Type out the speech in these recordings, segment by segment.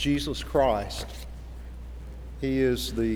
Jesus Christ. He is the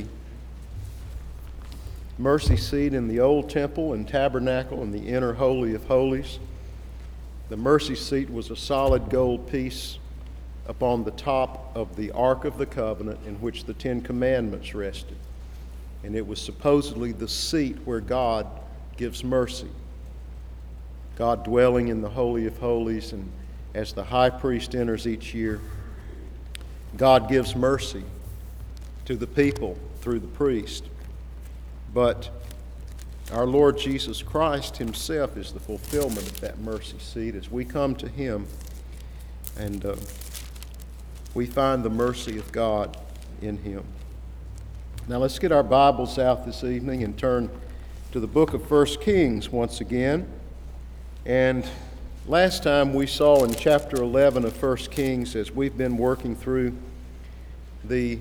mercy seat in the old temple and tabernacle in the inner Holy of Holies. The mercy seat was a solid gold piece upon the top of the Ark of the Covenant in which the Ten Commandments rested. And it was supposedly the seat where God gives mercy. God dwelling in the Holy of Holies, and as the high priest enters each year, God gives mercy to the people through the priest. But our Lord Jesus Christ himself is the fulfillment of that mercy seat as we come to him and we find the mercy of God in him. Now let's get our Bibles out this evening and turn to the book of 1 Kings once again. And last time we saw in chapter 11 of 1 Kings, as we've been working through the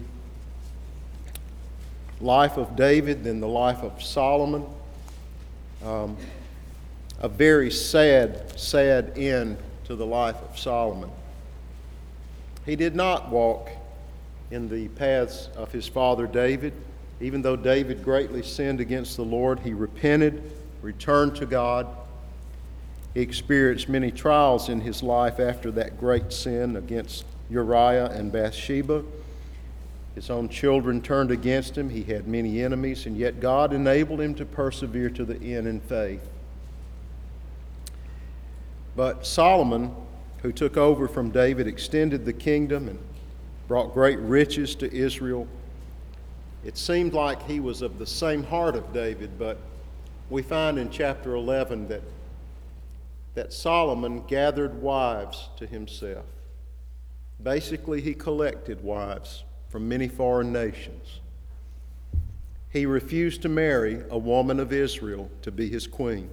life of David, then the life of Solomon, a very sad end to the life of Solomon. He did not walk in the paths of his father David. Even though David greatly sinned against the Lord, he repented, returned to God. He experienced many trials in his life after that great sin against Uriah and Bathsheba. His own children turned against him. He had many enemies, and yet God enabled him to persevere to the end in faith. But Solomon, who took over from David, extended the kingdom and brought great riches to Israel. It seemed like he was of the same heart of David, but we find in chapter 11 that Solomon gathered wives to himself. Basically, he collected wives from many foreign nations. He refused to marry a woman of Israel to be his queen.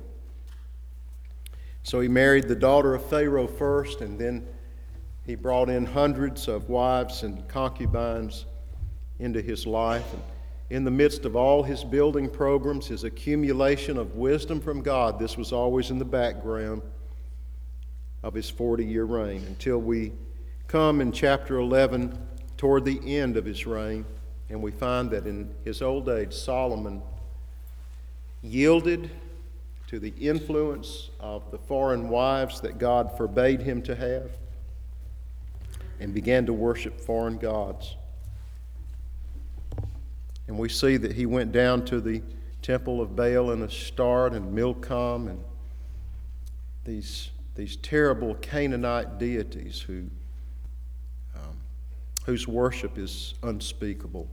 So he married the daughter of Pharaoh first, and then he brought in hundreds of wives and concubines into his life. And in the midst of all his building programs, his accumulation of wisdom from God, this was always in the background of his 40-year reign, until we come in chapter 11 toward the end of his reign, and we find that in his old age, Solomon yielded to the influence of the foreign wives that God forbade him to have and began to worship foreign gods. And we see that he went down to the temple of Baal and Astarte and Milcom and these terrible Canaanite deities whose worship is unspeakable,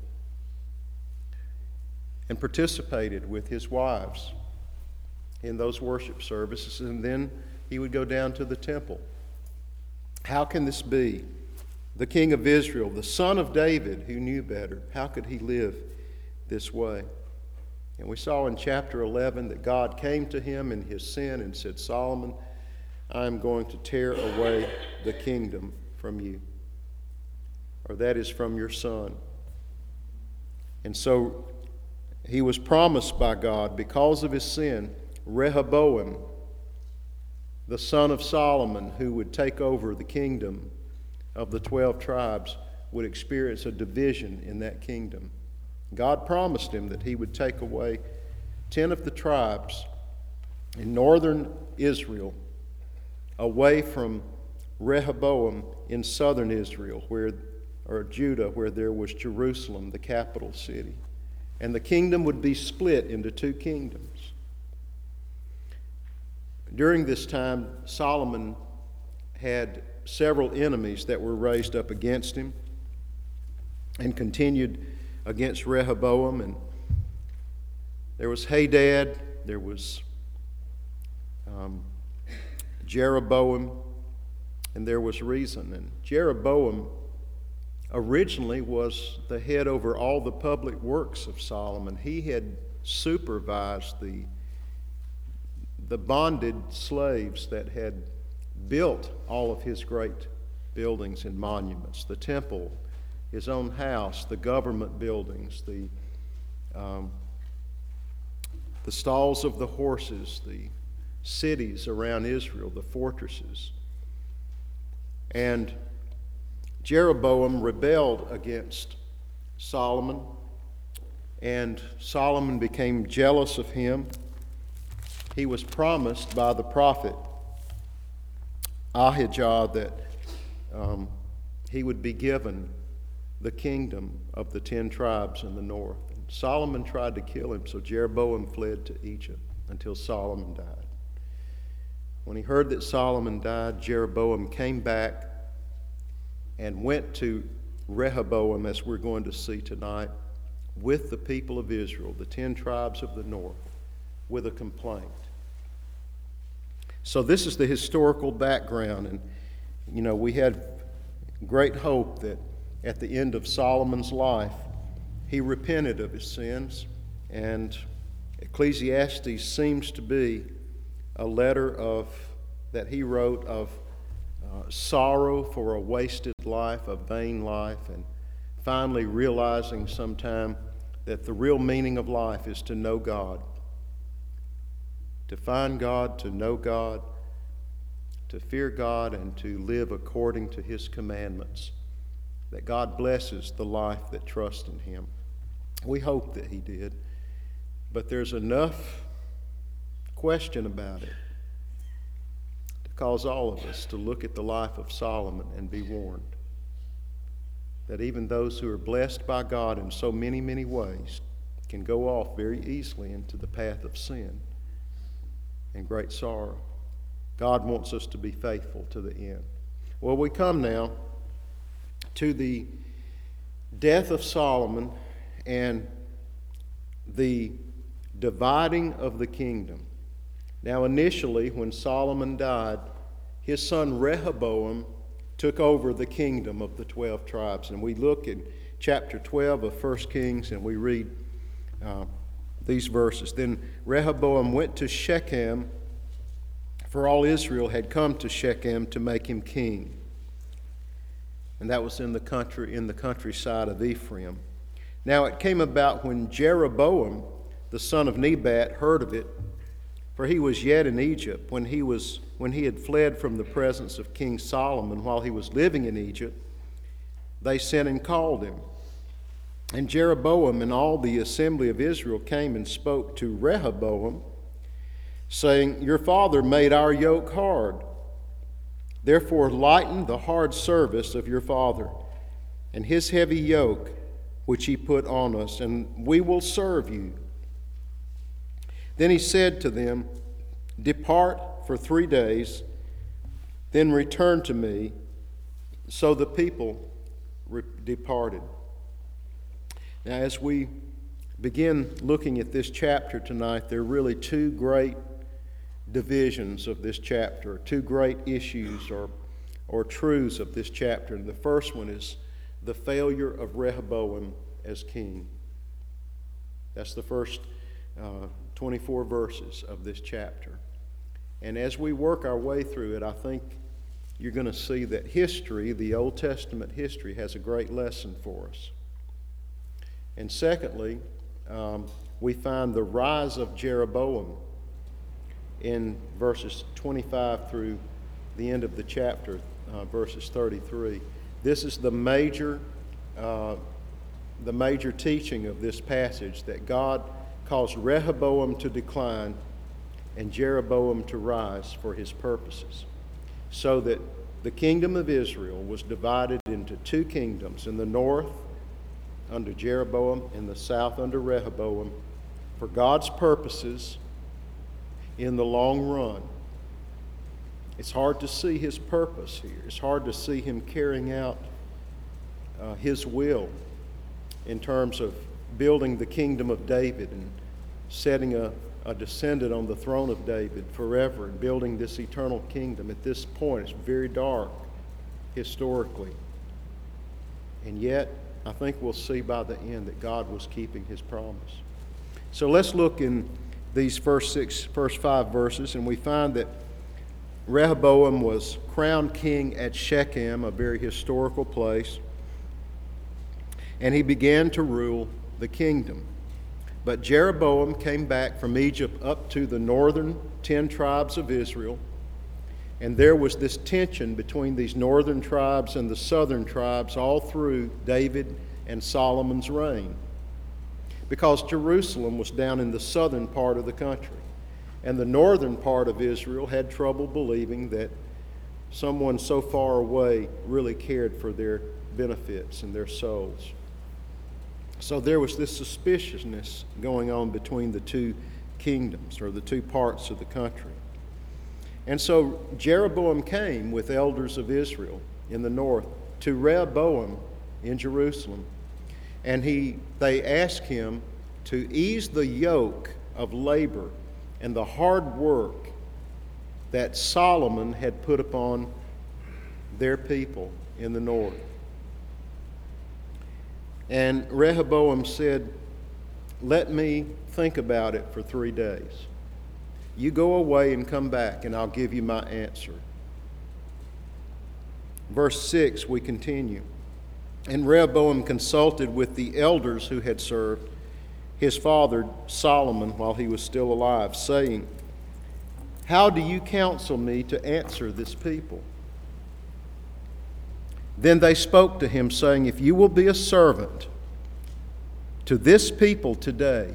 and participated with his wives in those worship services, and then he would go down to the temple. How can this be? The king of Israel, the son of David, who knew better, how could he live this way? And we saw in chapter 11 that God came to him in his sin and said, Solomon, I am going to tear away the kingdom from you, or that is from your son. And so he was promised by God, because of his sin, Rehoboam, the son of Solomon, who would take over the kingdom of the 12 tribes, would experience a division in that kingdom. God promised him that he would take away 10 of the tribes in northern Israel away from Rehoboam in southern Israel, or Judah, where there was Jerusalem, the capital city. And the kingdom would be split into two kingdoms. During this time, Solomon had several enemies that were raised up against him and continued against Rehoboam. And there was Hadad, there was Jeroboam, and there was Rezon. And Jeroboam originally was the head over all the public works of Solomon. He had supervised the bonded slaves that had built all of his great buildings and monuments, the temple, his own house, the government buildings, the stalls of the horses, the cities around Israel, the fortresses. And Jeroboam rebelled against Solomon, and Solomon became jealous of him. He was promised by the prophet Ahijah that he would be given the kingdom of the 10 tribes in the north. And Solomon tried to kill him, so Jeroboam fled to Egypt until Solomon died. When he heard that Solomon died, Jeroboam came back and went to Rehoboam, as we're going to see tonight, with the people of Israel, the 10 tribes of the north, with a complaint. So this is the historical background, and we had great hope that at the end of Solomon's life, he repented of his sins, and Ecclesiastes seems to be a letter that he wrote of sorrow for a wasted life, a vain life, and finally realizing sometime that the real meaning of life is to know God, to find God, to know God, to fear God, and to live according to His commandments, that God blesses the life that trusts in Him. We hope that He did, but there's enough question about it to cause all of us to look at the life of Solomon and be warned that even those who are blessed by God in so many, many ways can go off very easily into the path of sin and great sorrow. God wants us to be faithful to the end. Well, we come now to the death of Solomon and the dividing of the kingdom. Now, initially, when Solomon died, his son Rehoboam took over the kingdom of the 12 tribes. And we look in chapter 12 of 1 Kings and we read these verses. Then Rehoboam went to Shechem, for all Israel had come to Shechem to make him king. And that was in the countryside of Ephraim. Now it came about when Jeroboam, the son of Nebat, heard of it, for he was yet in Egypt, when he had fled from the presence of King Solomon while he was living in Egypt, they sent and called him. And Jeroboam and all the assembly of Israel came and spoke to Rehoboam, saying, "Your father made our yoke hard. Therefore lighten the hard service of your father and his heavy yoke which he put on us, and we will serve you." Then he said to them, "Depart for 3 days, then return to me." So the people departed. Now, as we begin looking at this chapter tonight, there are really two great divisions of this chapter, two great issues or truths of this chapter. And the first one is the failure of Rehoboam as king. That's the first 24 verses of this chapter. And as we work our way through it, I think you're going to see that history, the Old Testament history, has a great lesson for us. And secondly, we find the rise of Jeroboam in verses 25 through the end of the chapter, verses 33. This is the major teaching of this passage, that God caused Rehoboam to decline and Jeroboam to rise for his purposes, so that the kingdom of Israel was divided into two kingdoms, in the north under Jeroboam, in the south under Rehoboam, for God's purposes in the long run. It's hard to see his purpose here. It's hard to see him carrying out his will in terms of building the kingdom of David and setting a descendant on the throne of David forever and building this eternal kingdom. At this point, it's very dark historically. And yet, I think we'll see by the end that God was keeping his promise. So let's look in these first 5 verses, and we find that Rehoboam was crowned king at Shechem, a very historical place, and he began to rule the kingdom. But Jeroboam came back from Egypt up to the northern 10 tribes of Israel, And there was this tension between these northern tribes and the southern tribes all through David and Solomon's reign, because Jerusalem was down in the southern part of the country, and the northern part of Israel had trouble believing that someone so far away really cared for their benefits and their souls. So there was this suspiciousness going on between the two kingdoms, or the two parts of the country. And so Jeroboam came with elders of Israel in the north to Rehoboam in Jerusalem, and they asked him to ease the yoke of labor and the hard work that Solomon had put upon their people in the north. And Rehoboam said, "Let me think about it for 3 days. You go away and come back, and I'll give you my answer." Verse 6, we continue. And Rehoboam consulted with the elders who had served his father Solomon while he was still alive, saying, "How do you counsel me to answer this people?" Then they spoke to him, saying, "If you will be a servant to this people today,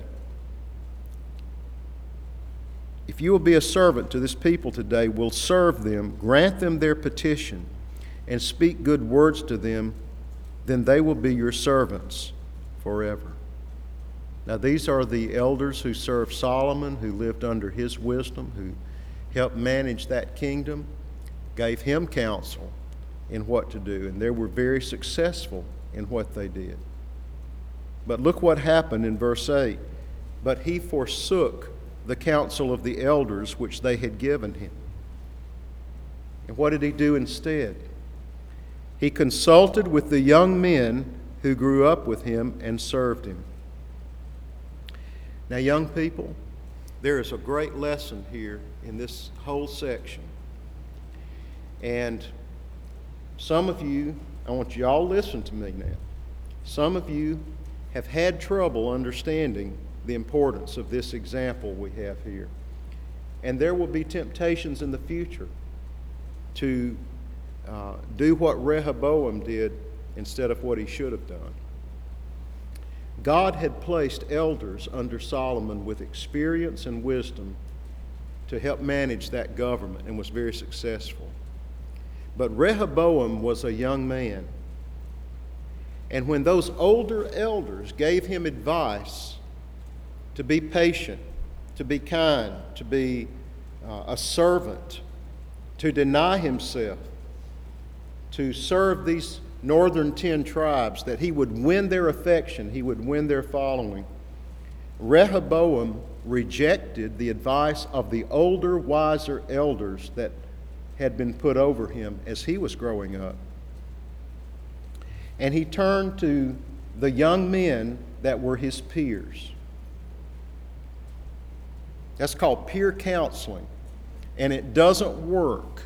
we'll serve them, grant them their petition, and speak good words to them, then they will be your servants forever." Now these are the elders who served Solomon, who lived under his wisdom, who helped manage that kingdom, gave him counsel in what to do, and they were very successful in what they did. But look what happened in verse 8. "But he forsook the counsel of the elders which they had given him." And what did he do instead? He consulted with the young men who grew up with him and served him. Now, young people, there is a great lesson here in this whole section. And some of you, I want you all to listen to me now. Some of you have had trouble understanding the importance of this example we have here. And there will be temptations in the future to do what Rehoboam did instead of what he should have done. God had placed elders under Solomon with experience and wisdom to help manage that government, and was very successful. But Rehoboam was a young man. And when those older elders gave him advice to be patient, to be kind, to be a servant, to deny himself, to serve these northern 10 tribes, that he would win their affection, he would win their following, Rehoboam rejected the advice of the older, wiser elders that had been put over him as he was growing up. And he turned to the young men that were his peers. That's called peer counseling, and it doesn't work.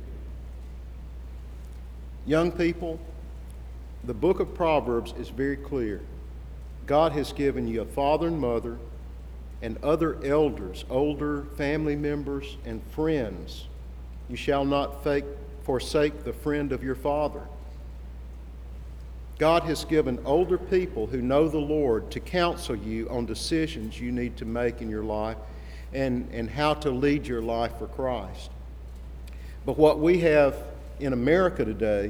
Young people, the book of Proverbs is very clear. God has given you a father and mother and other elders, older family members and friends. You shall not forsake the friend of your father. God has given older people who know the Lord to counsel you on decisions you need to make in your life and how to lead your life for Christ. But what we have in America today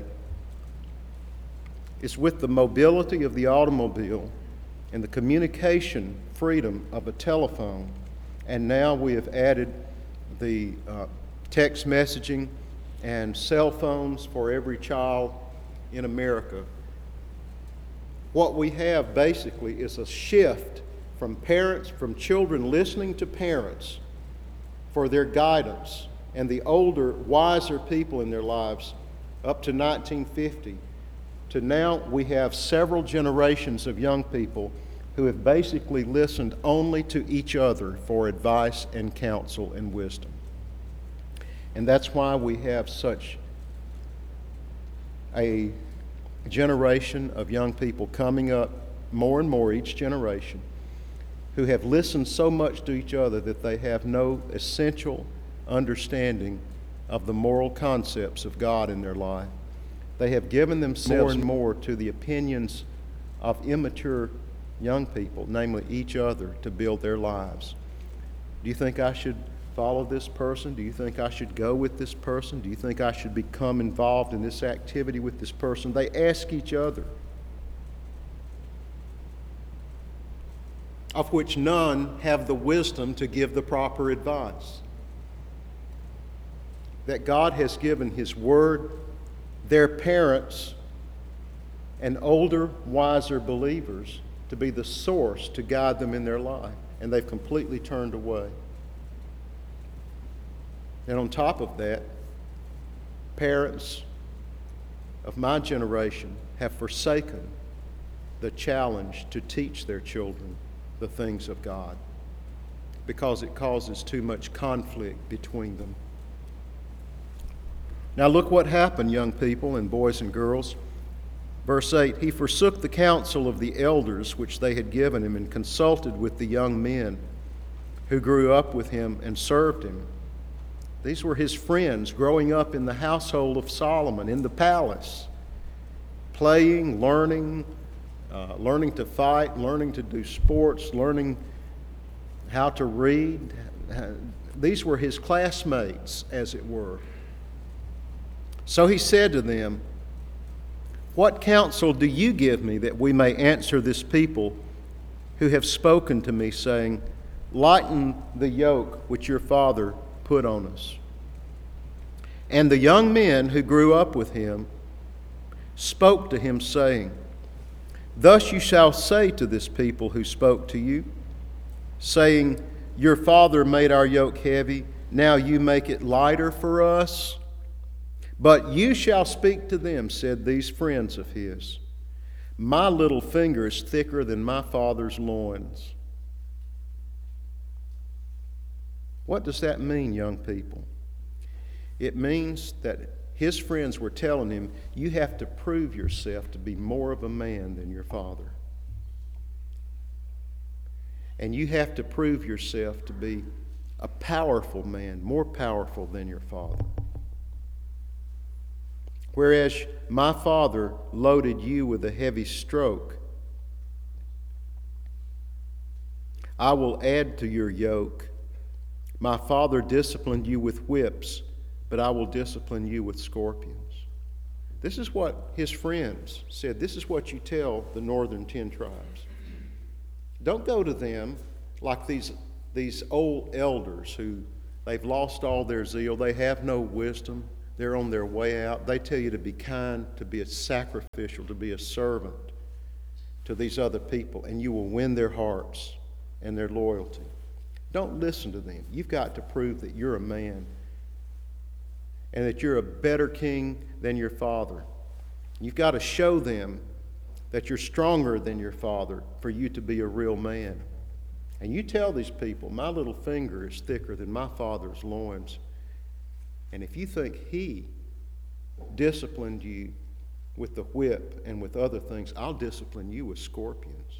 is, with the mobility of the automobile and the communication freedom of a telephone, and now we have added the text messaging and cell phones for every child in America. What we have basically is a shift from children listening to parents for their guidance and the older, wiser people in their lives up to 1950, to now we have several generations of young people who have basically listened only to each other for advice and counsel and wisdom. And that's why we have such a generation of young people coming up, more and more each generation, who have listened so much to each other that they have no essential understanding of the moral concepts of God in their life. They have given themselves more and more to the opinions of immature young people, namely each other, to build their lives. Do you think I should follow this person? Do you think I should go with this person? Do you think I should become involved in this activity with this person? They ask each other, of which none have the wisdom to give the proper advice. That God has given His Word, their parents, and older, wiser believers to be the source to guide them in their life, and they've completely turned away. And on top of that, parents of my generation have forsaken the challenge to teach their children the things of God because it causes too much conflict between them. Now look what happened, young people and boys and girls. Verse 8, he forsook the counsel of the elders which they had given him and consulted with the young men who grew up with him and served him. These were his friends growing up in the household of Solomon, in the palace, playing, learning to fight, learning to do sports, learning how to read. These were his classmates, as it were. So he said to them, "What counsel do you give me that we may answer this people who have spoken to me, saying, 'Lighten the yoke which your father put on us'?" And the young men who grew up with him spoke to him, saying, "Thus you shall say to this people who spoke to you, saying, 'Your father made our yoke heavy, now you make it lighter for us.' But you shall speak to them," said these friends of his, "My little finger is thicker than my father's loins." What does that mean, young people? It means that his friends were telling him, you have to prove yourself to be more of a man than your father. And you have to prove yourself to be a powerful man, more powerful than your father. Whereas my father loaded you with a heavy stroke, I will add to your yoke. My father disciplined you with whips, but I will discipline you with scorpions. This is what his friends said. This is what you tell the northern 10 tribes. Don't go to them like these old elders who they've lost all their zeal. They have no wisdom. They're on their way out. They tell you to be kind, to be a sacrificial, to be a servant to these other people, and you will win their hearts and their loyalty. Don't listen to them. You've got to prove that you're a man and that you're a better king than your father. You've got to show them that you're stronger than your father for you to be a real man. And you tell these people, my little finger is thicker than my father's loins. And if you think he disciplined you with the whip and with other things, I'll discipline you with scorpions.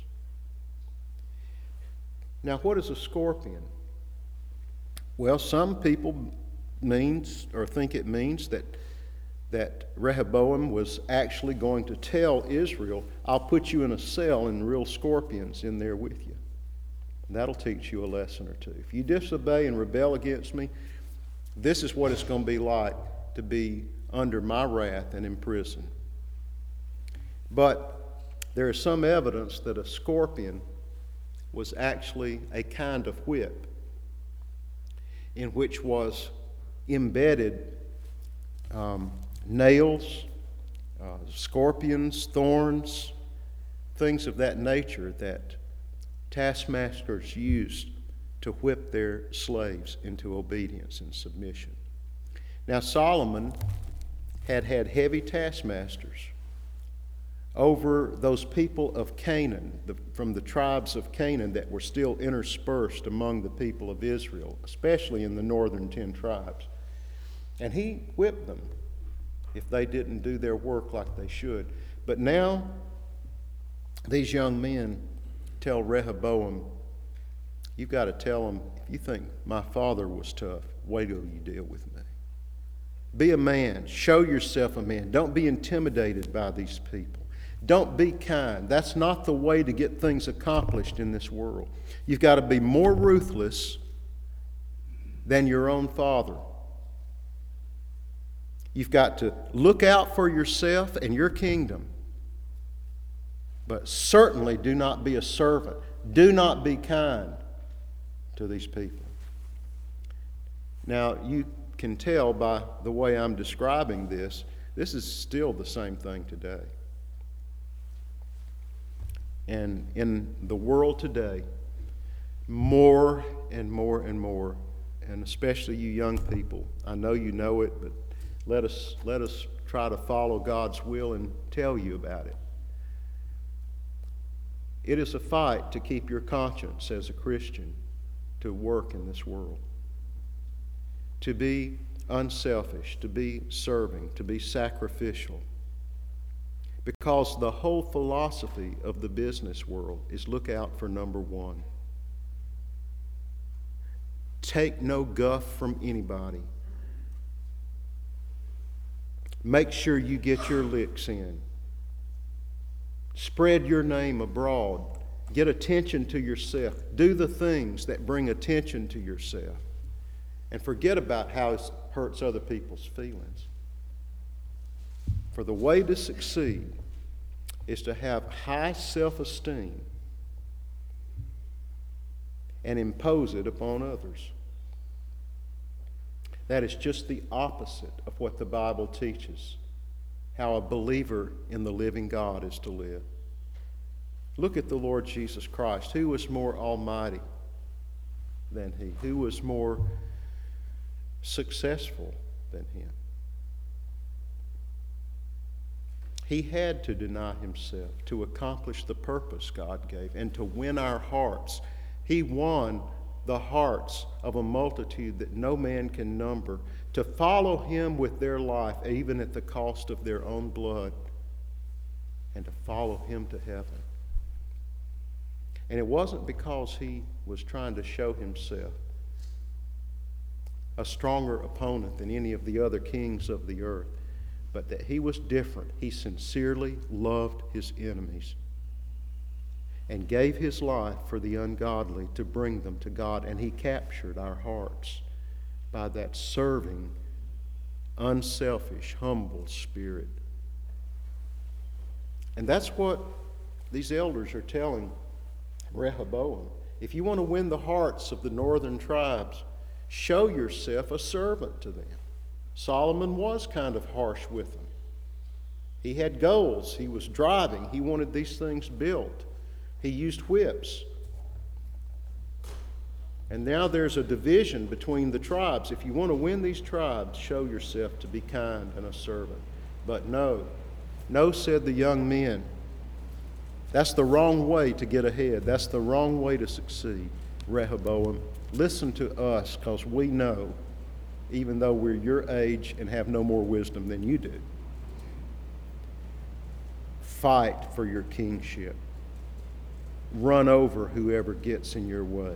Now, what is a scorpion? Well, some people think it means that Rehoboam was actually going to tell Israel, I'll put you in a cell and real scorpions in there with you. And that'll teach you a lesson or two. If you disobey and rebel against me, this is what it's going to be like to be under my wrath and in prison. But there is some evidence that a scorpion was actually a kind of whip in which was embedded nails, scorpions, thorns, things of that nature that taskmasters used to whip their slaves into obedience and submission. Now, Solomon had heavy taskmasters over those people of Canaan, from the tribes of Canaan that were still interspersed among the people of Israel, especially in the northern 10 tribes. And he whipped them if they didn't do their work like they should. But now, these young men tell Rehoboam, you've got to tell him, if you think my father was tough, wait till you deal with me. Be a man. Show yourself a man. Don't be intimidated by these people. Don't be kind. That's not the way to get things accomplished in this world. You've got to be more ruthless than your own father. You've got to look out for yourself and your kingdom. But certainly do not be a servant. Do not be kind to these people. Now, you can tell by the way I'm describing this is still the same thing today. And in the world today, more and more and more, and especially you young people, I know you know it, but let us try to follow God's will and tell you about it. It is a fight to keep your conscience as a Christian to work in this world. To be unselfish, to be serving, to be sacrificial. Because the whole philosophy of the business world is look out for number one. Take no guff from anybody. Make sure you get your licks in. Spread your name abroad. Get attention to yourself. Do the things that bring attention to yourself. And forget about how it hurts other people's feelings. For the way to succeed is to have high self-esteem and impose it upon others. That is just the opposite of what the Bible teaches, how a believer in the living God is to live. Look at the Lord Jesus Christ. Who was more almighty than He? Who was more successful than Him? He had to deny Himself to accomplish the purpose God gave and to win our hearts. He won the hearts of a multitude that no man can number, to follow Him with their life, even at the cost of their own blood, and to follow Him to heaven. And it wasn't because He was trying to show Himself a stronger opponent than any of the other kings of the earth, but that He was different. He sincerely loved His enemies and gave His life for the ungodly to bring them to God. And He captured our hearts by that serving, unselfish, humble spirit. And that's what these elders are telling Rehoboam. If you want to win the hearts of the northern tribes, show yourself a servant to them. Solomon was kind of harsh with them. He had goals. He was driving. He wanted these things built. He used whips. And now there's a division between the tribes. If you want to win these tribes, show yourself to be kind and a servant. But no, said the young men. That's the wrong way to get ahead. That's the wrong way to succeed. Rehoboam, listen to us, because we know, even though we're your age and have no more wisdom than you do. Fight for your kingship. Run over whoever gets in your way.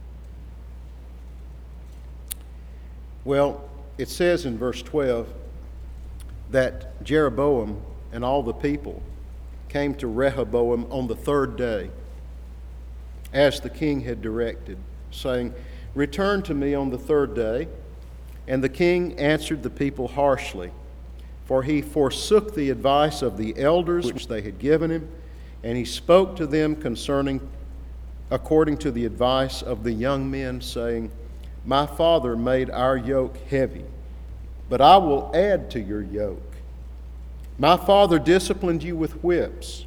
Well, it says in verse 12 that Jeroboam and all the people came to Rehoboam on the third day, as the king had directed, saying, "Return to me on the third day." And the king answered the people harshly, for he forsook the advice of the elders which they had given him, and he spoke to them according to the advice of the young men, saying, "My father made our yoke heavy, but I will add to your yoke. My father disciplined you with whips,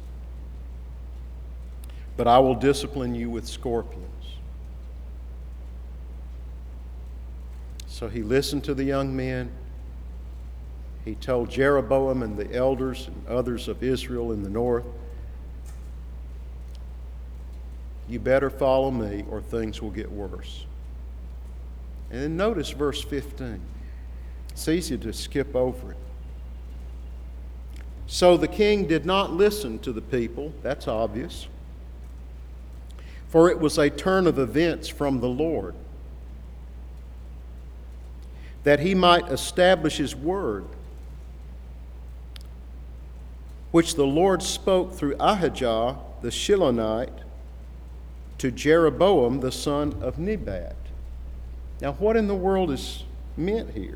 but I will discipline you with scorpions." So he listened to the young men. He told Jeroboam and the elders and others of Israel in the north, "You better follow me or things will get worse." And then notice verse 15. It's easy to skip over it. So the king did not listen to the people. That's obvious. For it was a turn of events from the Lord. that he might establish his word, which the Lord spoke through Ahijah the Shilonite to Jeroboam the son of Nebat. Now, what in the world is meant here?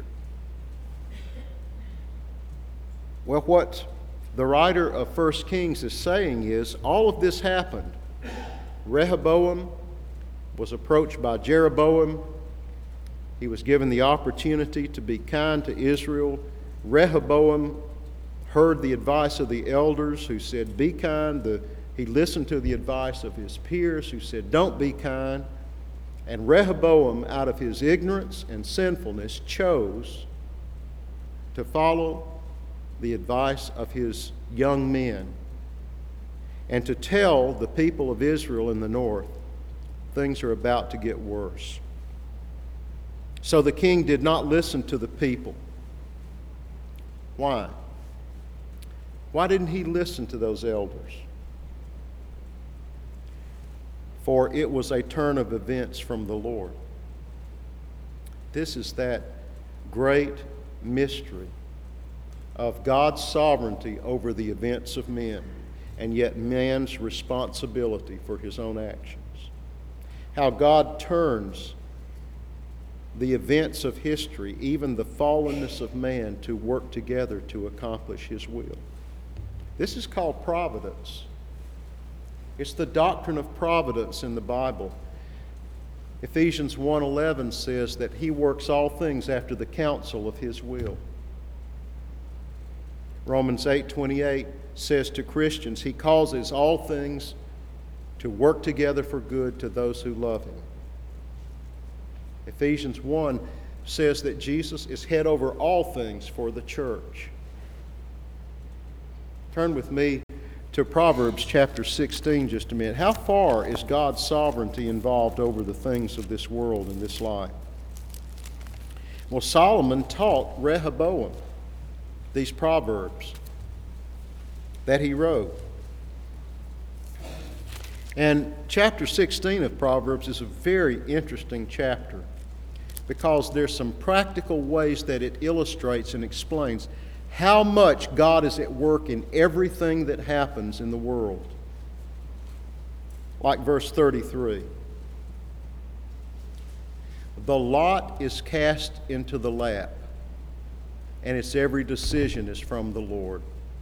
Well, what the writer of 1 Kings is saying is all of this happened. Rehoboam was approached by Jeroboam. He was given the opportunity to be kind to Israel. Rehoboam heard the advice of the elders who said, be kind. He listened to the advice of his peers who said, don't be kind. And Rehoboam, out of his ignorance and sinfulness, chose to follow the advice of his young men and to tell the people of Israel in the north, things are about to get worse. So the king did not listen to the people. Why? Why didn't he listen to those elders? For it was a turn of events from the Lord. This is that great mystery of God's sovereignty over the events of men, and yet man's responsibility for his own actions. How God turns the events of history, even the fallenness of man, to work together to accomplish his will. This is called providence. It's the doctrine of providence in the Bible. Ephesians 1:11 says that he works all things after the counsel of his will. Romans 8:28 says to Christians, he causes all things to work together for good to those who love him. Ephesians 1 says that Jesus is head over all things for the church. Turn with me to Proverbs chapter 16 just a minute. How far is God's sovereignty involved over the things of this world and this life? Well, Solomon taught Rehoboam these proverbs that he wrote. And chapter 16 of Proverbs is a very interesting chapter because there's some practical ways that it illustrates and explains how much God is at work in everything that happens in the world. Like verse 33. The lot is cast into the lap, and its every decision is from the Lord.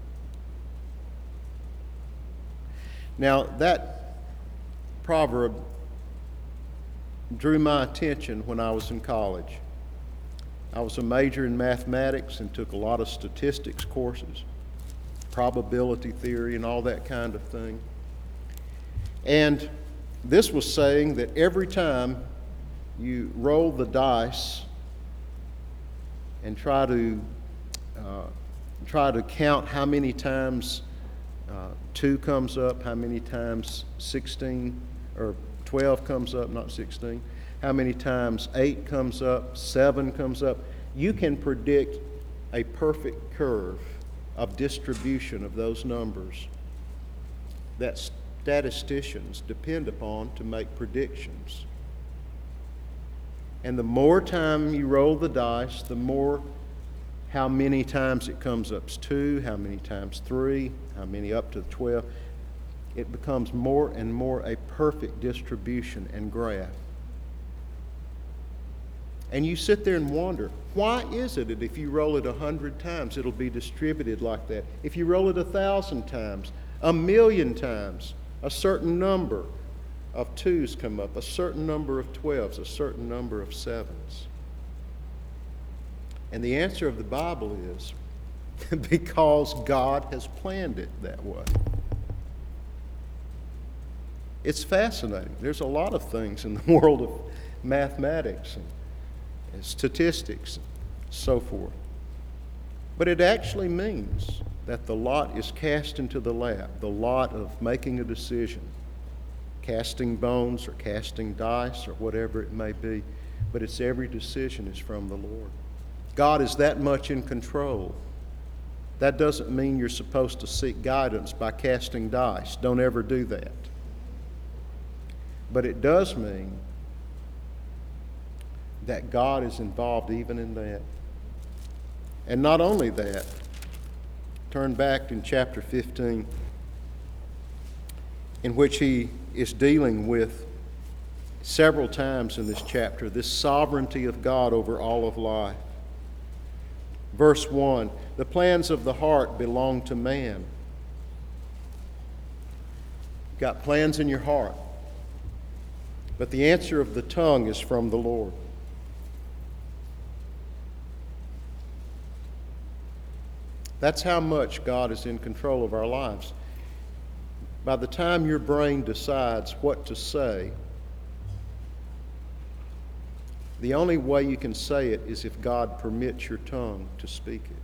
Now, that proverb drew my attention when I was in college. I was a major in mathematics and took a lot of statistics courses, probability theory and all that kind of thing. And this was saying that every time you roll the dice and try to count how many times 2 comes up, how many times 16 or 12 comes up, not 16, how many times 8 comes up, 7 comes up, you can predict a perfect curve of distribution of those numbers that statisticians depend upon to make predictions. And the more time you roll the dice, the more how many times it comes up 2, how many times 3, how many up to 12. It becomes more and more a perfect distribution and graph. And you sit there and wonder, why is it that if you roll it 100 times, it'll be distributed like that? If you roll it 1,000 times, 1,000,000 times, a certain number of 2s come up, a certain number of 12s, a certain number of 7s. And the answer of the Bible is because God has planned it that way. It's fascinating. There's a lot of things in the world of mathematics and statistics and so forth. But it actually means that the lot is cast into the lap, the lot of making a decision, casting bones or casting dice or whatever it may be. But it's every decision is from the Lord. God is that much in control. That doesn't mean you're supposed to seek guidance by casting dice. Don't ever do that. But it does mean that God is involved even in that. And not only that, turn back in chapter 15, in which he is dealing with several times in this chapter this sovereignty of God over all of life. Verse 1, the plans of the heart belong to man. You've got plans in your heart, but the answer of the tongue is from the Lord. That's how much God is in control of our lives. By the time your brain decides what to say, the only way you can say it is if God permits your tongue to speak it.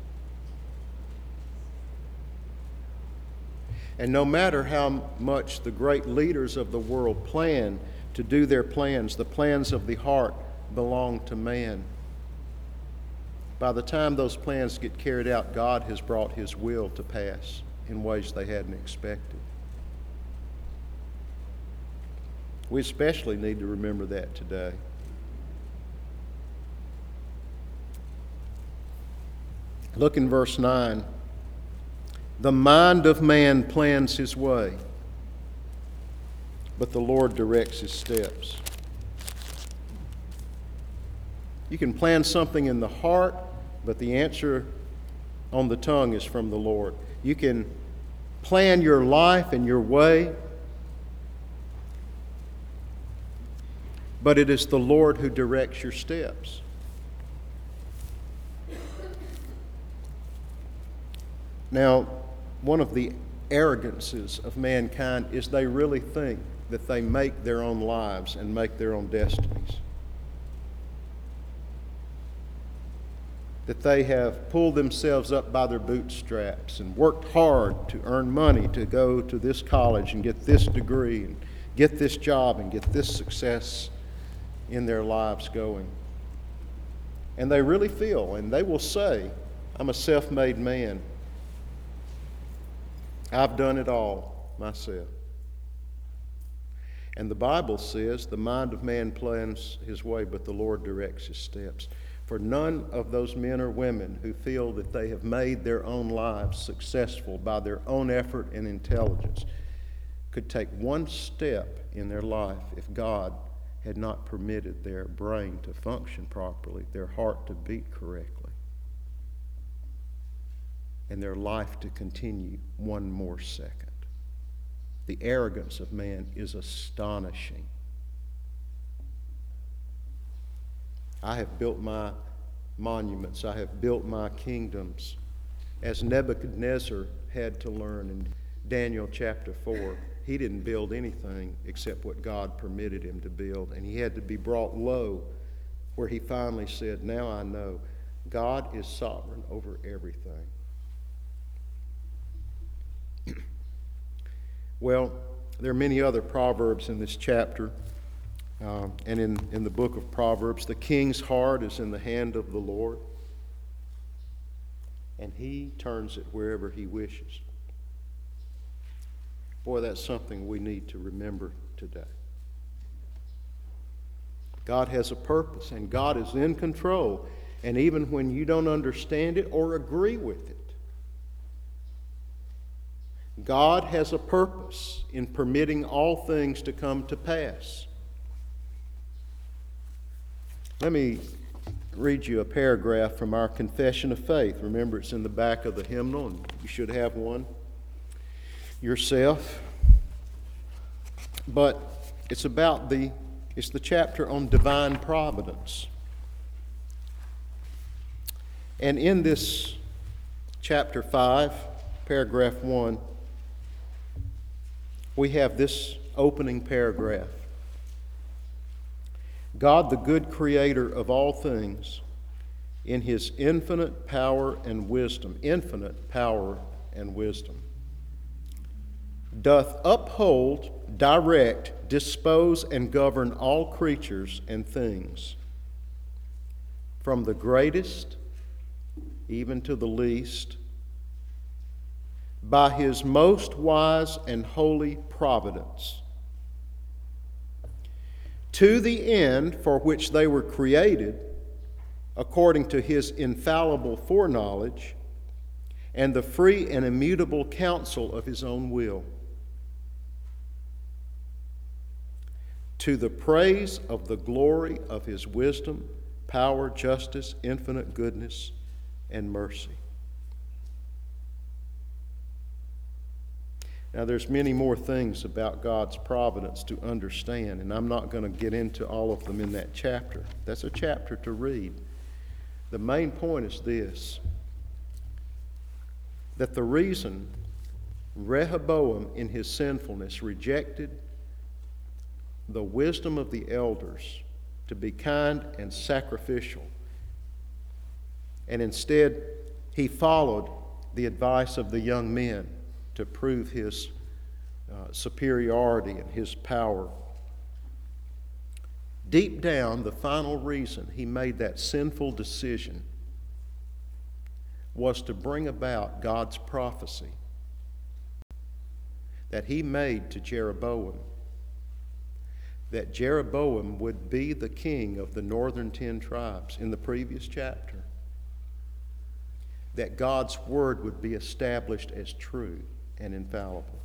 And no matter how much the great leaders of the world plan to do their plans, the plans of the heart belong to man. By the time those plans get carried out, God has brought His will to pass in ways they hadn't expected. We especially need to remember that today. Look in verse 9. The mind of man plans his way, but the Lord directs his steps. You can plan something in the heart, but the answer on the tongue is from the Lord. You can plan your life and your way, but it is the Lord who directs your steps. Now, one of the arrogances of mankind is they really think that they make their own lives and make their own destinies. That they have pulled themselves up by their bootstraps and worked hard to earn money to go to this college and get this degree and get this job and get this success in their lives going. And they really feel, and they will say, I'm a self-made man. I've done it all myself. And the Bible says the mind of man plans his way, but the Lord directs his steps. For none of those men or women who feel that they have made their own lives successful by their own effort and intelligence could take one step in their life if God had not permitted their brain to function properly, their heart to beat correctly, and their life to continue one more second. The arrogance of man is astonishing. I have built my monuments, I have built my kingdoms, as Nebuchadnezzar had to learn in Daniel chapter 4. He didn't build anything except what God permitted him to build, and he had to be brought low where he finally said, now I know God is sovereign over everything. Well, there are many other proverbs in this chapter and in the book of Proverbs. The king's heart is in the hand of the Lord, and he turns it wherever he wishes. Boy, that's something we need to remember today. God has a purpose, and God is in control. And even when you don't understand it or agree with it, God has a purpose in permitting all things to come to pass. Let me read you a paragraph from our Confession of Faith. Remember, it's in the back of the hymnal, and you should have one yourself. But it's the chapter on divine providence. And in this chapter 5, paragraph 1, we have this opening paragraph. God, the good creator of all things, in his infinite power and wisdom, doth uphold, direct, dispose, and govern all creatures and things, from the greatest even to the least, by his most wise and holy providence, to the end for which they were created, according to his infallible foreknowledge and the free and immutable counsel of his own will, to the praise of the glory of his wisdom, power, justice, infinite goodness, and mercy. Now, there's many more things about God's providence to understand, and I'm not going to get into all of them in that chapter. That's a chapter to read. The main point is this, that the reason Rehoboam in his sinfulness rejected the wisdom of the elders to be kind and sacrificial, and instead he followed the advice of the young men to prove his superiority and his power. Deep down, the final reason he made that sinful decision was to bring about God's prophecy that he made to Jeroboam, that Jeroboam would be the king of the northern 10 tribes in the previous chapter, that God's word would be established as true and infallible.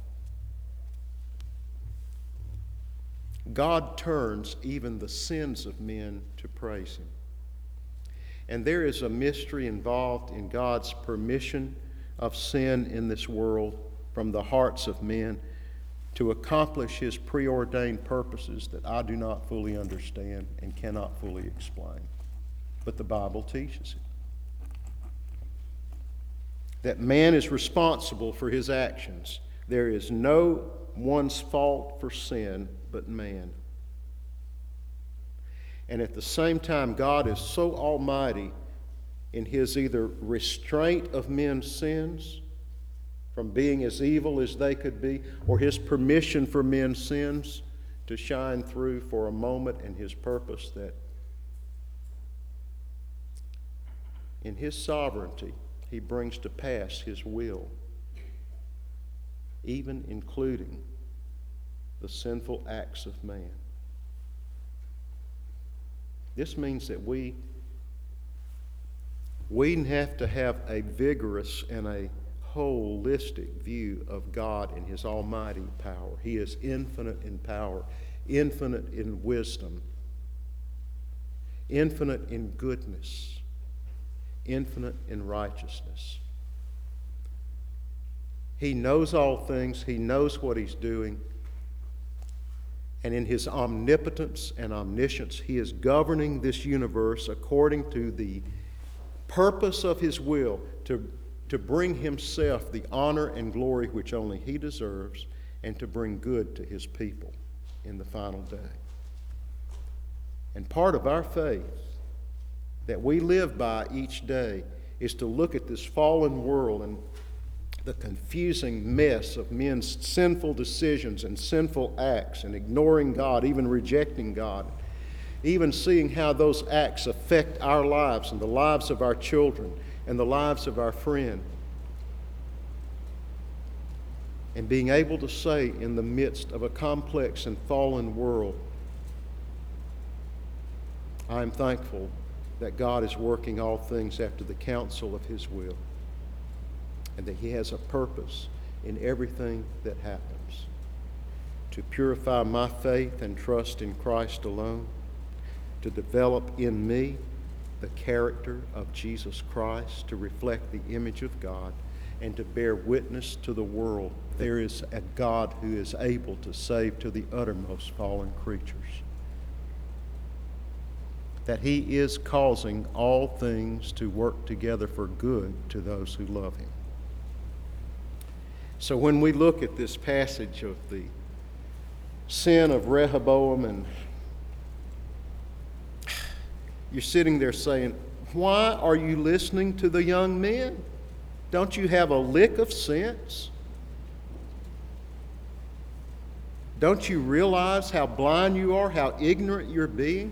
God turns even the sins of men to praise him. And there is a mystery involved in God's permission of sin in this world from the hearts of men to accomplish his preordained purposes that I do not fully understand and cannot fully explain. But the Bible teaches it. That man is responsible for his actions. There is no one's fault for sin but man. And at the same time, God is so almighty in his either restraint of men's sins from being as evil as they could be, or his permission for men's sins to shine through for a moment in his purpose, that in his sovereignty he brings to pass his will, even including the sinful acts of man. This means that we have to have a vigorous and a holistic view of God and his almighty power. He is infinite in power, infinite in wisdom, infinite in goodness, infinite in righteousness. He knows all things. He knows what he's doing. And in his omnipotence and omniscience, he is governing this universe according to the purpose of his will to bring himself the honor and glory which only he deserves, and to bring good to his people in the final day. And part of our faith that we live by each day is to look at this fallen world and the confusing mess of men's sinful decisions and sinful acts and ignoring God, even rejecting God, even seeing how those acts affect our lives and the lives of our children and the lives of our friend. And being able to say in the midst of a complex and fallen world, I am thankful that God is working all things after the counsel of his will, and that he has a purpose in everything that happens to purify my faith and trust in Christ alone, to develop in me the character of Jesus Christ, to reflect the image of God, and to bear witness to the world there is a God who is able to save to the uttermost fallen creatures. That he is causing all things to work together for good to those who love him. So when we look at this passage of the sin of Rehoboam, and you're sitting there saying, why are you listening to the young men? Don't you have a lick of sense? Don't you realize how blind you are, how ignorant you're being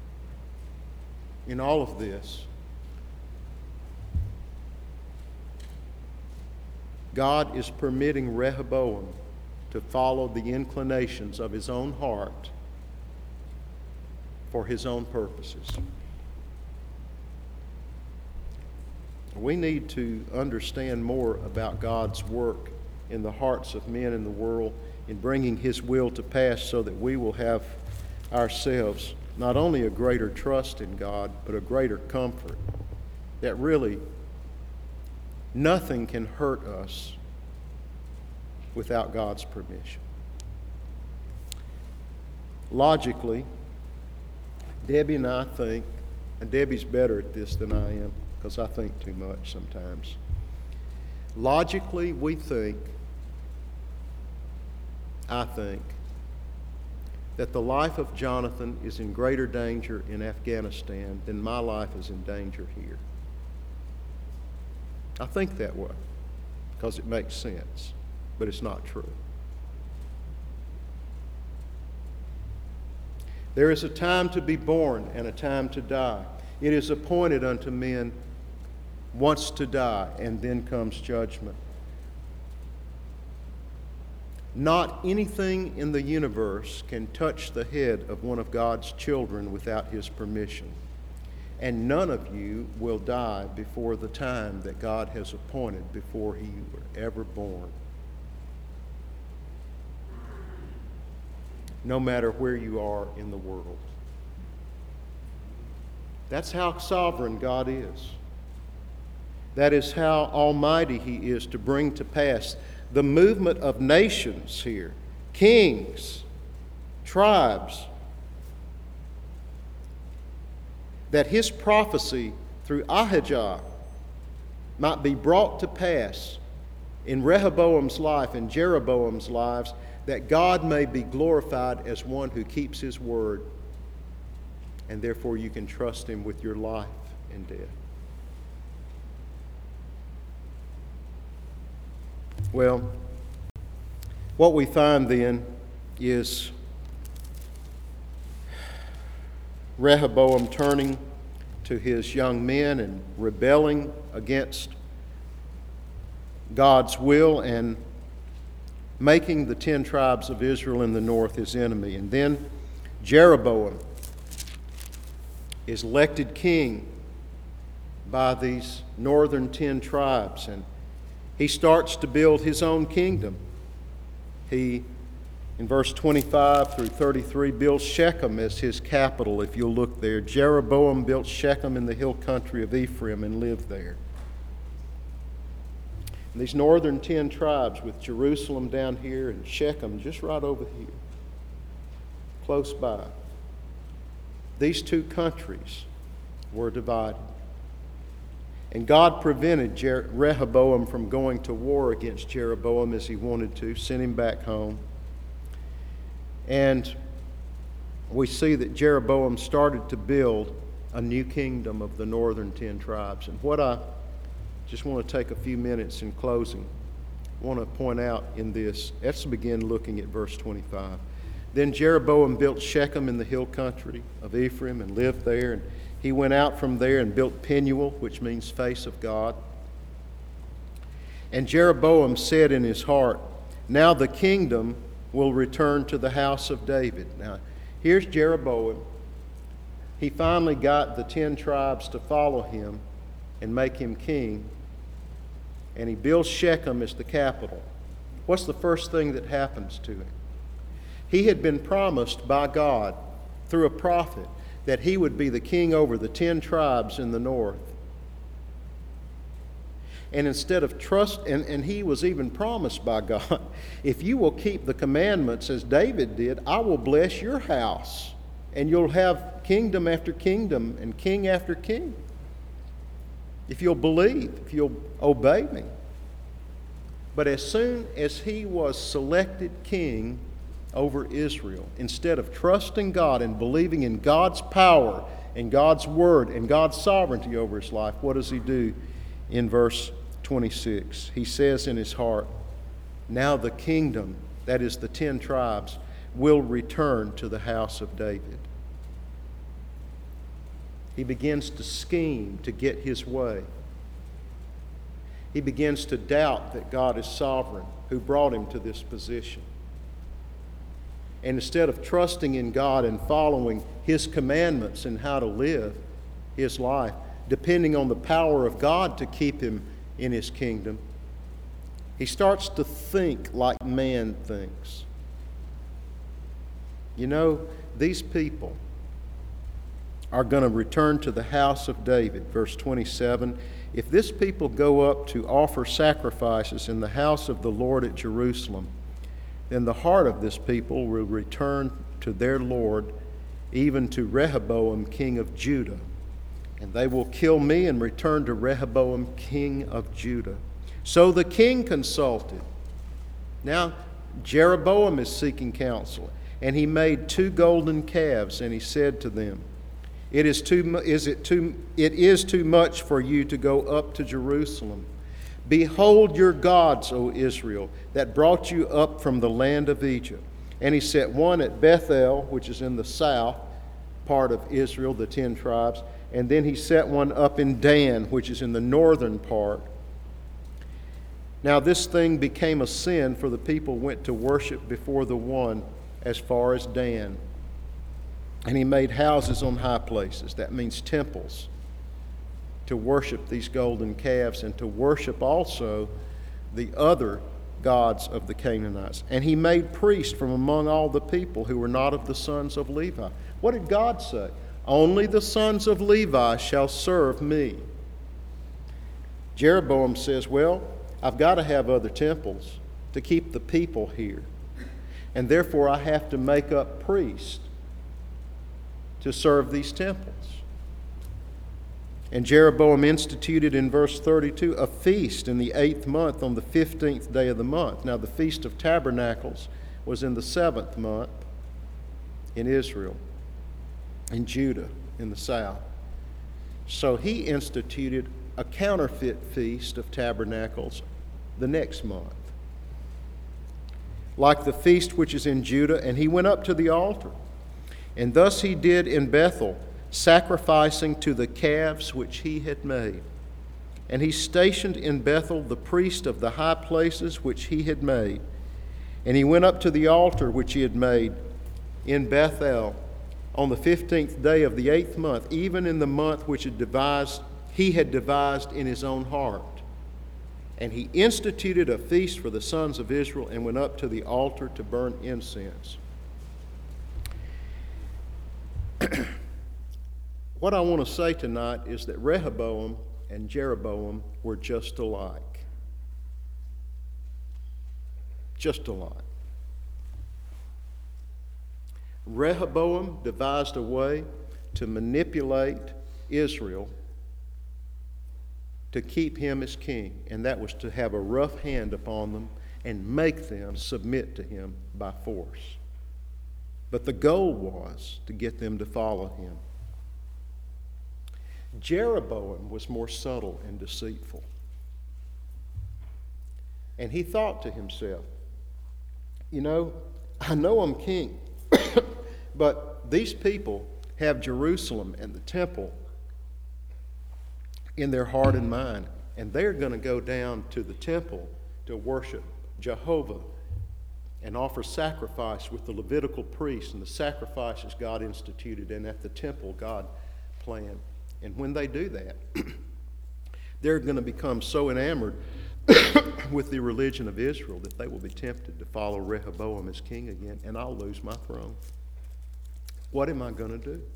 in all of this? God is permitting Rehoboam to follow the inclinations of his own heart for his own purposes. We need to understand more about God's work in the hearts of men in the world in bringing his will to pass so that we will have ourselves not only a greater trust in God, but a greater comfort that really nothing can hurt us without God's permission. Logically, Debbie and I think, and Debbie's better at this than I am because I think too much sometimes. Logically, I think, that the life of Jonathan is in greater danger in Afghanistan than my life is in danger here. I think that way because it makes sense, but it's not true. There is a time to be born and a time to die. It is appointed unto men once to die, and then comes judgment. Not anything in the universe can touch the head of one of God's children without his permission. And none of you will die before the time that God has appointed before you were ever born. No matter where you are in the world. That's how sovereign God is. That is how almighty he is to bring to pass the movement of nations here, kings, tribes, that his prophecy through Ahijah might be brought to pass in Rehoboam's life and Jeroboam's lives, that God may be glorified as one who keeps his word, and therefore you can trust him with your life and death. Well, what we find then is Rehoboam turning to his young men and rebelling against God's will and making the 10 tribes of Israel in the north his enemy. And then Jeroboam is elected king by these northern 10 tribes, and he starts to build his own kingdom. He, in verse 25 through 33, builds Shechem as his capital, if you'll look there. Jeroboam built Shechem in the hill country of Ephraim and lived there. And these northern 10 tribes, with Jerusalem down here and Shechem just right over here, close by, these two countries were divided. And God prevented Rehoboam from going to war against Jeroboam as he wanted to, sent him back home. And we see that Jeroboam started to build a new kingdom of the northern 10 tribes. And what I just want to take a few minutes in closing, I want to point out in this, let's begin looking at verse 25. Then Jeroboam built Shechem in the hill country of Ephraim and lived there. And he went out from there and built Peniel, which means face of God. And Jeroboam said in his heart, now the kingdom will return to the house of David. Now, here's Jeroboam. He finally got the 10 tribes to follow him and make him king. And he builds Shechem as the capital. What's the first thing that happens to him? He had been promised by God through a prophet that he would be the king over the 10 tribes in the north. And instead of trust, and he was even promised by God, if you will keep the commandments as David did, I will bless your house, and you'll have kingdom after kingdom and king after king. If you'll believe, if you'll obey me. But as soon as he was selected king over Israel, instead of trusting God and believing in God's power and God's word and God's sovereignty over his life, what does he do in verse 26? He says in his heart, now the kingdom, that is the 10 tribes, will return to the house of David. He begins to scheme to get his way. He begins to doubt that God is sovereign, who brought him to this position. And instead of trusting in God and following His commandments and how to live his life, depending on the power of God to keep him in His kingdom, he starts to think like man thinks. You know, these people are going to return to the house of David. Verse 27, if this people go up to offer sacrifices in the house of the Lord at Jerusalem, then the heart of this people will return to their Lord, even to Rehoboam, king of Judah. And they will kill me and return to Rehoboam, king of Judah. So the king consulted. Now, Jeroboam is seeking counsel. And he made 2 golden calves, and he said to them, It is too much for you to go up to Jerusalem. Behold your gods, O Israel, that brought you up from the land of Egypt. And he set one at Bethel, which is in the south part of Israel, the 10 tribes. And then he set one up in Dan, which is in the northern part. Now this thing became a sin, for the people went to worship before the one as far as Dan. And he made houses on high places, that means temples, to worship these golden calves and to worship also the other gods of the Canaanites. And he made priests from among all the people who were not of the sons of Levi. What did God say? Only the sons of Levi shall serve me. Jeroboam says, well, I've got to have other temples to keep the people here. And therefore I have to make up priests to serve these temples. And Jeroboam instituted in verse 32 a feast in the 8th month on the 15th day of the month. Now the Feast of Tabernacles was in the 7th month in Israel, in Judah, in the south. So he instituted a counterfeit Feast of Tabernacles the next month, like the feast which is in Judah, and he went up to the altar. And thus he did in Bethel, sacrificing to the calves which he had made. And he stationed in Bethel the priest of the high places which he had made. And he went up to the altar which he had made in Bethel on the 15th day of the 8th month, even in the month which he had devised in his own heart. And he instituted a feast for the sons of Israel and went up to the altar to burn incense. What I want to say tonight is that Rehoboam and Jeroboam were just alike. Just alike. Rehoboam devised a way to manipulate Israel to keep him as king, and that was to have a rough hand upon them and make them submit to him by force. But the goal was to get them to follow him. Jeroboam was more subtle and deceitful. And he thought to himself, you know I'm king, but these people have Jerusalem and the temple in their heart and mind, and they're going to go down to the temple to worship Jehovah and offer sacrifice with the Levitical priests and the sacrifices God instituted, and at the temple God planned. And when they do that, they're going to become so enamored with the religion of Israel that they will be tempted to follow Rehoboam as king again, and I'll lose my throne. What am I going to do?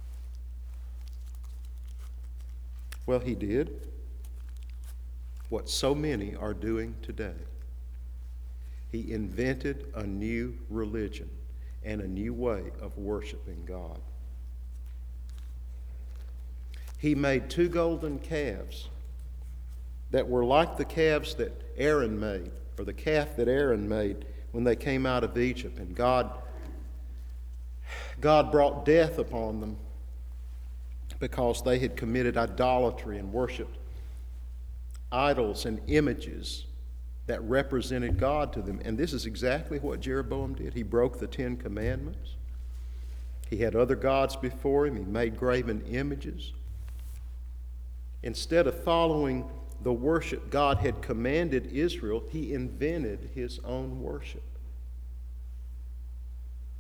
Well, he did what so many are doing today. He invented a new religion and a new way of worshiping God. He made 2 golden calves that were like the calves that Aaron made, or the calf that Aaron made when they came out of Egypt. And God brought death upon them because they had committed idolatry and worshiped idols and images that represented God to them. And this is exactly what Jeroboam did. He broke the 10 commandments. He had other gods before him. He made graven images. Instead of following the worship God had commanded Israel, he invented his own worship.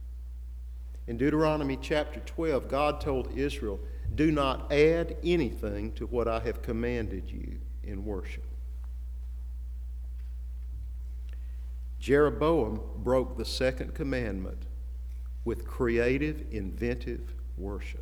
In Deuteronomy chapter 12, God told Israel, "Do not add anything to what I have commanded you in worship." Jeroboam broke the second commandment with creative, inventive worship.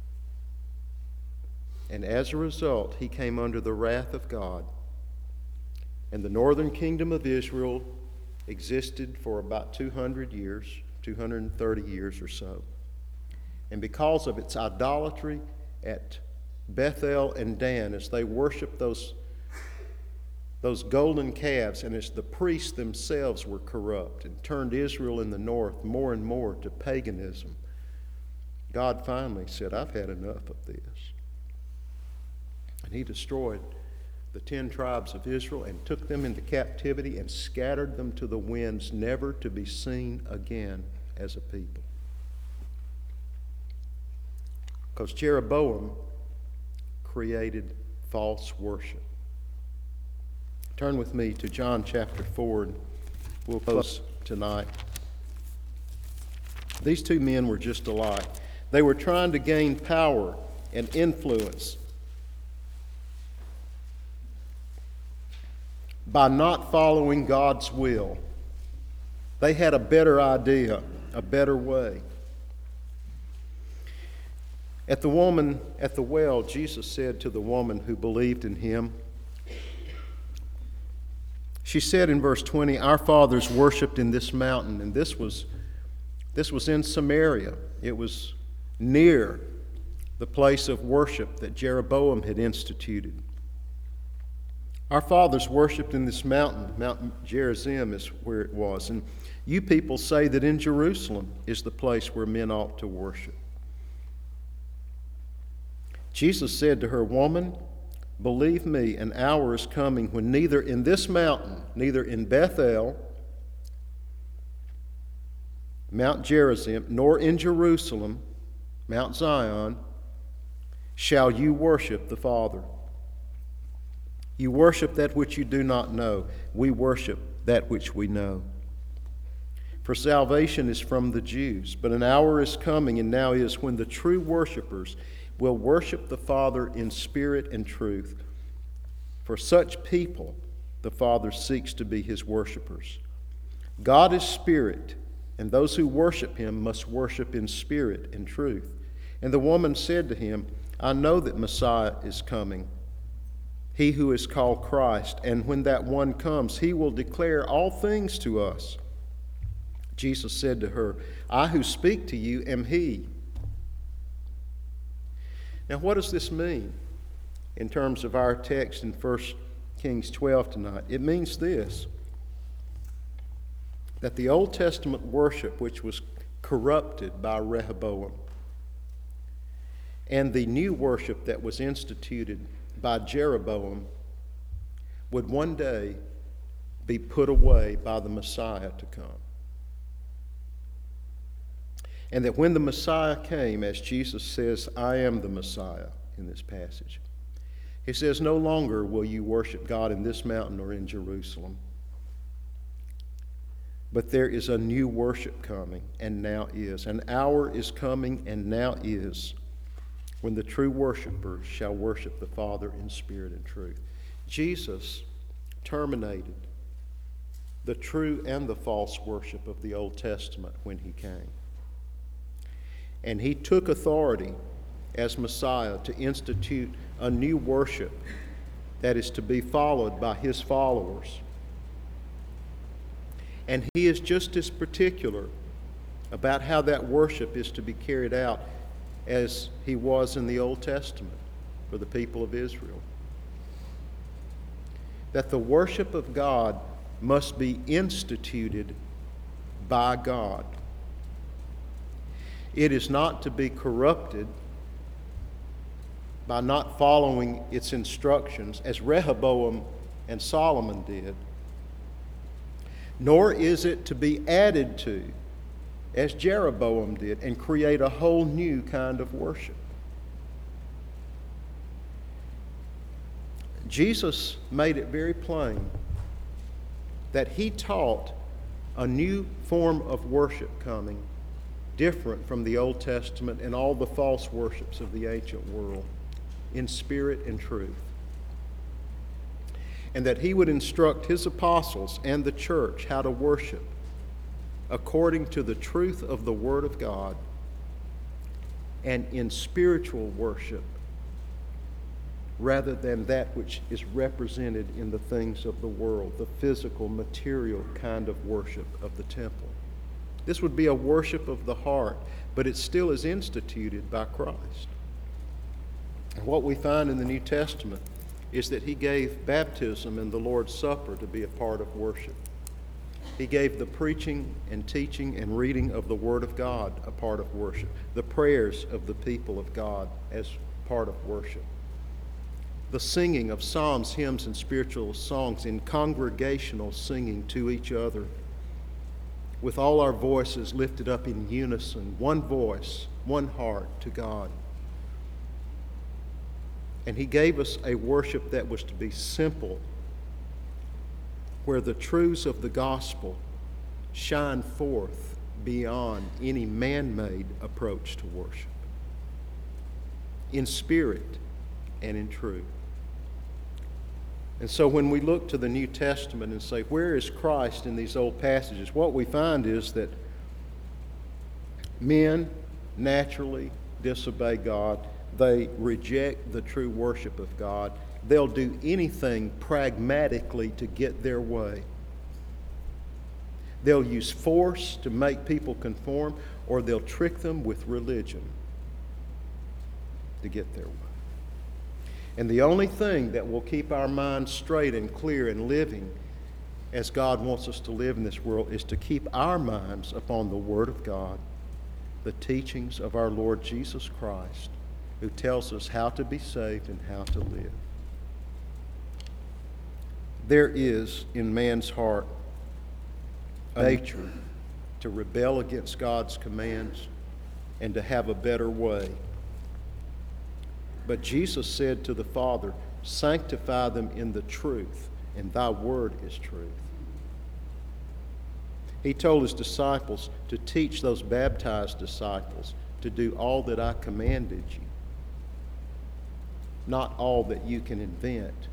And as a result, he came under the wrath of God. And the northern kingdom of Israel existed for about 200 years, 230 years or so. And because of its idolatry at Bethel and Dan, as they worshiped those golden calves, and as the priests themselves were corrupt and turned Israel in the north more and more to paganism, God finally said, "I've had enough of this." And he destroyed the 10 tribes of Israel and took them into captivity and scattered them to the winds, never to be seen again as a people. Because Jeroboam created false worship. Turn with me to John chapter 4, and we'll close tonight. These two men were just alike. They were trying to gain power and influence by not following God's will. They had a better idea, a better way. At the woman at the well, Jesus said to the woman who believed in him, she said in verse 20, "Our fathers worshipped in this mountain," and this was in Samaria. It was near the place of worship that Jeroboam had instituted. "Our fathers worshipped in this mountain." Mount Gerizim is where it was. "And you people say that in Jerusalem is the place where men ought to worship." Jesus said to her, "Woman, believe me, an hour is coming when neither in this mountain, neither in Bethel, Mount Gerizim, nor in Jerusalem, Mount Zion, shall you worship the Father. You worship that which you do not know. We worship that which we know. For salvation is from the Jews, but an hour is coming, and now is, when the true worshipers will worship the Father in spirit and truth. For such people the Father seeks to be his worshipers. God is spirit, and those who worship him must worship in spirit and truth." And the woman said to him, "I know that Messiah is coming, he who is called Christ, and when that one comes, he will declare all things to us." Jesus said to her, "I who speak to you am he." Now, what does this mean in terms of our text in 1 Kings 12 tonight? It means this, that the Old Testament worship, which was corrupted by Rehoboam, and the new worship that was instituted by Jeroboam, would one day be put away by the Messiah to come. And that when the Messiah came, as Jesus says, "I am the Messiah" in this passage, he says, "No longer will you worship God in this mountain or in Jerusalem. But there is a new worship coming, and now is. An hour is coming, and now is, when the true worshipers shall worship the Father in spirit and truth." Jesus terminated the true and the false worship of the Old Testament when he came. And he took authority as Messiah to institute a new worship that is to be followed by his followers. And he is just as particular about how that worship is to be carried out as he was in the Old Testament for the people of Israel. That the worship of God must be instituted by God. It is not to be corrupted by not following its instructions, as Rehoboam and Solomon did, nor is it to be added to, as Jeroboam did, and create a whole new kind of worship. Jesus made it very plain that he taught a new form of worship coming different from the Old Testament and all the false worships of the ancient world, in spirit and truth. And that he would instruct his apostles and the church how to worship according to the truth of the Word of God and in spiritual worship rather than that which is represented in the things of the world, the physical, material kind of worship of the temple. This would be a worship of the heart, but it still is instituted by Christ. And what we find in the New Testament is that he gave baptism and the Lord's Supper to be a part of worship. He gave the preaching and teaching and reading of the Word of God a part of worship, the prayers of the people of God as part of worship, the singing of psalms, hymns, and spiritual songs in congregational singing to each other, with all our voices lifted up in unison, one voice, one heart to God. And he gave us a worship that was to be simple, where the truths of the gospel shine forth beyond any man-made approach to worship, in spirit and in truth. And so when we look to the New Testament and say, where is Christ in these old passages? What we find is that men naturally disobey God. They reject the true worship of God. They'll do anything pragmatically to get their way. They'll use force to make people conform, or they'll trick them with religion to get their way. And the only thing that will keep our minds straight and clear and living as God wants us to live in this world is to keep our minds upon the Word of God, the teachings of our Lord Jesus Christ, who tells us how to be saved and how to live. There is in man's heart a nature to rebel against God's commands and to have a better way. But Jesus said to the Father, sanctify them in the truth, and thy word is truth. He told his disciples to teach those baptized disciples to do all that I commanded you, not all that you can invent.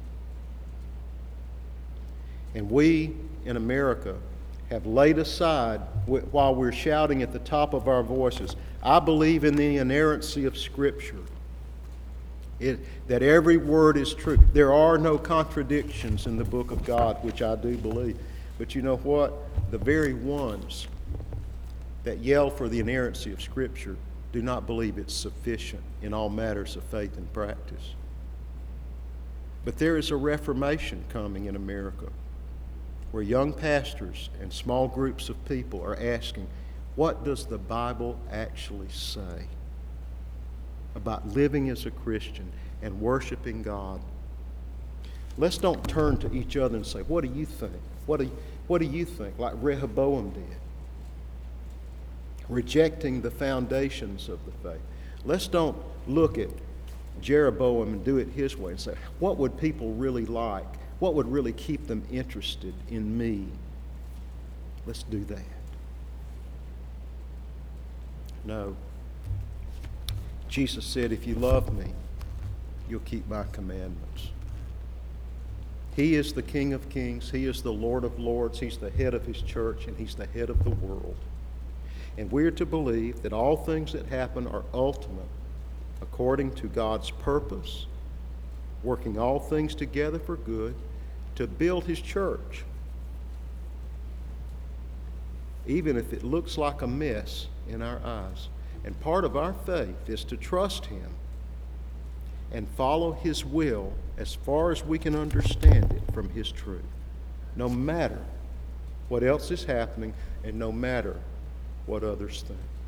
And we in America have laid aside, while we're shouting at the top of our voices, I believe in the inerrancy of Scripture, that every word is true. There are no contradictions in the book of God, which I do believe. But you know what? The very ones that yell for the inerrancy of Scripture do not believe it's sufficient in all matters of faith and practice. But there is a reformation coming in America, where young pastors and small groups of people are asking, what does the Bible actually say about living as a Christian and worshiping God? Let's don't turn to each other and say, what do you think? What do you think? Like Rehoboam did, rejecting the foundations of the faith. Let's don't look at Jeroboam and do it his way and say, what would people really like? What would really keep them interested in me? Let's do that. No. Jesus said, if you love me, you'll keep my commandments. He is the King of Kings. He is the Lord of Lords. He's the head of his church, and he's the head of the world. And we're to believe that all things that happen are ultimate according to God's purpose, working all things together for good to build his church. Even if it looks like a mess in our eyes. And part of our faith is to trust him and follow his will as far as we can understand it from his truth, no matter what else is happening and no matter what others think.